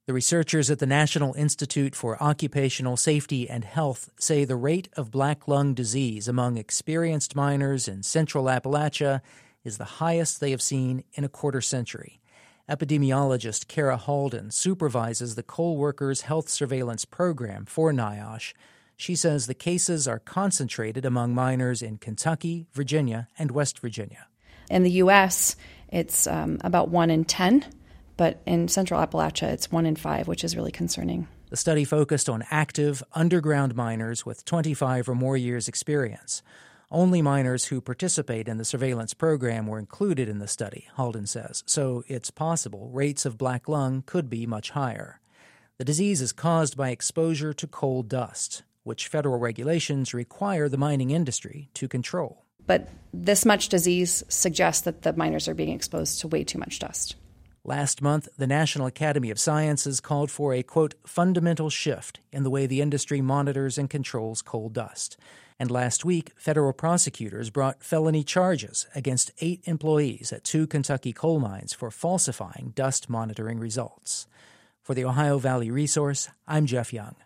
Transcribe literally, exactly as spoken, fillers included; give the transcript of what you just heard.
The researchers at the National Institute for Occupational Safety and Health say the rate of black lung disease among experienced miners in central Appalachia is the highest they have seen in a quarter century. Epidemiologist Kara Halden supervises the Coal Workers Health Surveillance Program for NIOSH. She says the cases are concentrated among miners in Kentucky, Virginia, and West Virginia. In the U S, it's um, about one in ten, but in central Appalachia, it's one in five, which is really concerning. The study focused on active, underground miners with twenty-five or more years' experience. Only miners who participate in the surveillance program were included in the study, Halden says, so it's possible rates of black lung could be much higher. The disease is caused by exposure to coal dust, which federal regulations require the mining industry to control. But this much disease suggests that the miners are being exposed to way too much dust. Last month, the National Academy of Sciences called for a, quote, fundamental shift in the way the industry monitors and controls coal dust. And last week, federal prosecutors brought felony charges against eight employees at two Kentucky coal mines for falsifying dust monitoring results. For the Ohio Valley Resource, I'm Jeff Young.